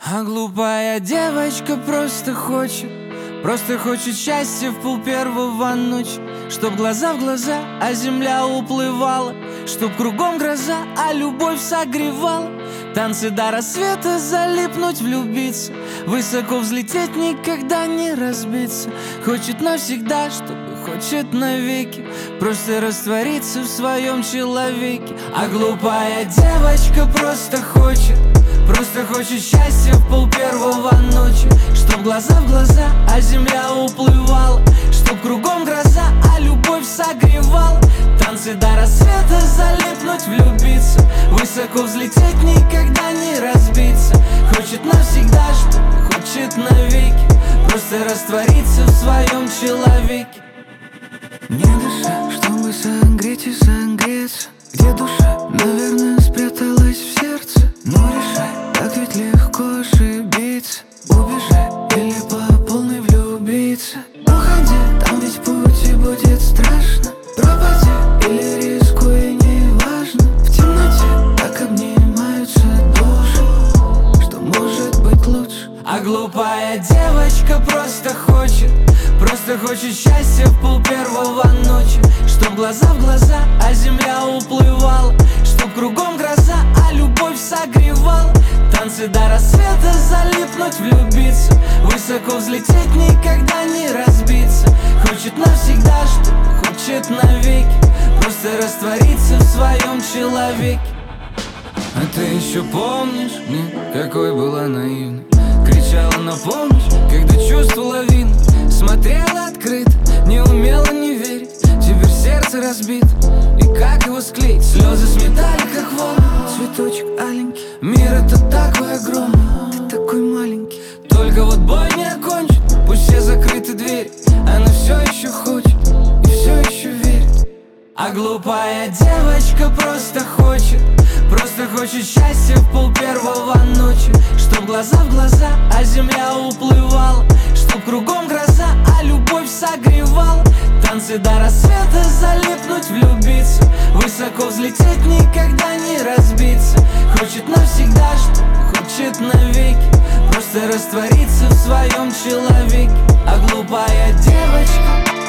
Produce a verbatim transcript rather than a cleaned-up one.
А глупая девочка просто хочет, просто хочет счастья в пол первого ночи. Чтоб глаза в глаза, а земля уплывала, чтоб кругом гроза, а любовь согревала. Танцы до рассвета, залипнуть, влюбиться, высоко взлететь, никогда не разбиться. Хочет навсегда, чтобы хочет навеки, просто раствориться в своем человеке. А глупая девочка просто хочет, просто хочет счастья в пол первого ночи. Чтоб глаза в глаза, а земля уплывала, чтоб кругом гроза, а любовь согревала. Танцы до рассвета, залипнуть, влюбиться, высоко взлететь, никогда не разбиться. Хочет навсегда, чтобы хочет навеки, просто раствориться в своем человеке. Не дыша, чтобы согреть и согреться. Где душа? Наверное, спряталась в сердце. Но решай, так ведь легко ошибиться. Убежай или по полной влюбиться. Уходи, там ведь пути будет страшно. Пропади или рискуй, неважно. В темноте так обнимаются души, что может быть лучше. А глупая девочка просто хочет, просто хочет счастья в пол первого ночи. Чтоб глаза в глаза, а земля уплывала, чтоб кругом гроза, а любовь согревала. Танцы до рассвета, залипнуть, влюбиться, высоко взлететь, никогда не разбиться. Хочет навсегда, чтобы хочет навеки, просто раствориться в своем человеке. А ты еще помнишь, мне какой была наивной? Кричала на помощь, когда чувство лавина. Смотрела открыто, не умела не верить. Теперь сердце разбито, и как его склеить? Слезы сметали, как волны. Цветочек аленький, мир это такой огромный, ты такой маленький. Только вот бой не окончен, пусть все закрыты двери. Она все еще хочет и все еще верит. А глупая девочка просто хочет, просто хочет счастья в пол первого ночи. Чтоб глаза в глаза, а земля уплывала, чтоб кругом гроза, а любовь согревала. Танцы до рассвета, залипнуть, влюбиться, высоко взлететь, никогда не разбиться. Хочет навсегда, чтобы хочет навеки, просто раствориться в своем человеке. А глупая девочка